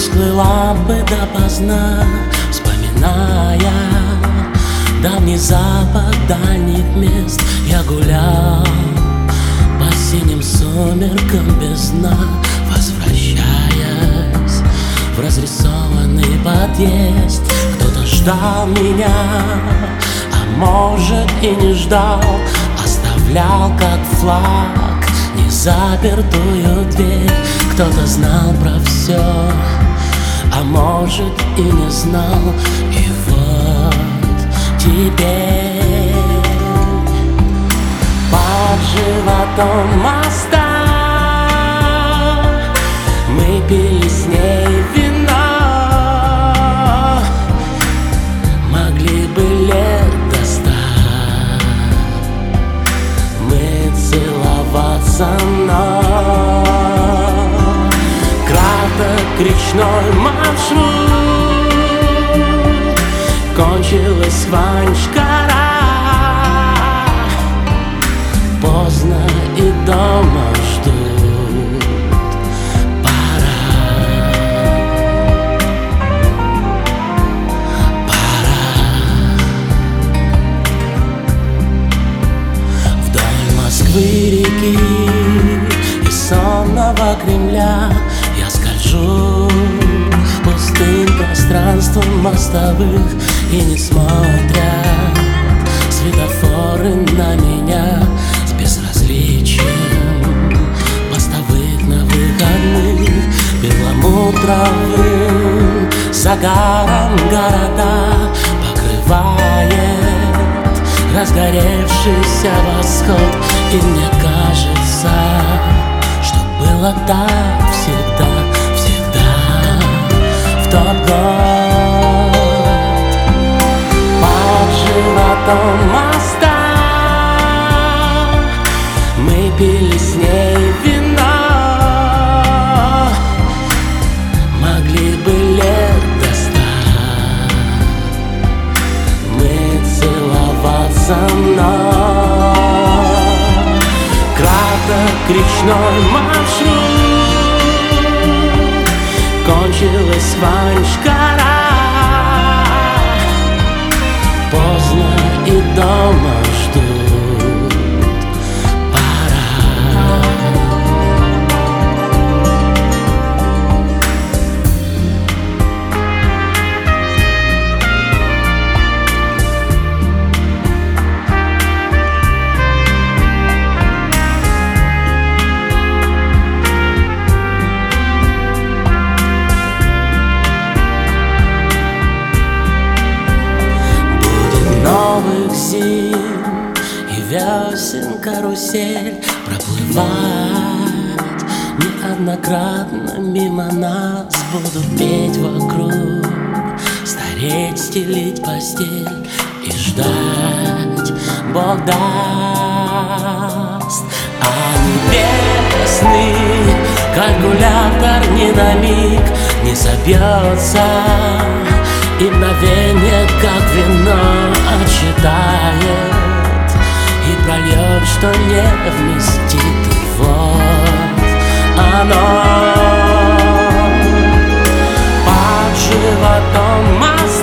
всплыла бы допоздна, вспоминая давний запах дальних мест. Я гулял по синим сумеркам без дна, возвращаясь в разрисованный подъезд. Кто-то ждал меня, а может и не ждал, оставлял как флаг незапертую дверь. Кто-то знал про все, а может и не знал. И вот теперь под животом моста мы пили с ней вино. Могли бы лет до 100 мы целоваться, но краток речной маршрут, кончилась Ванчкара. Поздно и дома ждут, пора. Вдоль Москвы реки и сонного Кремля я скольжу пустым пространством мостовых, и не смотрят светофоры на меня с безразличием постовых на выходных. Перламутровым загаром города покрывает разгоревшийся восход. И мне кажется, что было так всегда, всегда в тот год. Под животом моста мы пили с ней вино. Могли бы лет до 100 мы целоваться, но краток речной маршрут, кончилась Ванчкара. Поздно и дома ждут, пора. Зим и весен карусель проплывать неоднократно мимо нас. Буду петь вокруг, стареть, стелить постель и ждать, Бог даст. А небесный калькулятор ни на миг не собьется, и мгновенье, как вино, отсчитает и прольет, что не вместит. И вот оно под животом моста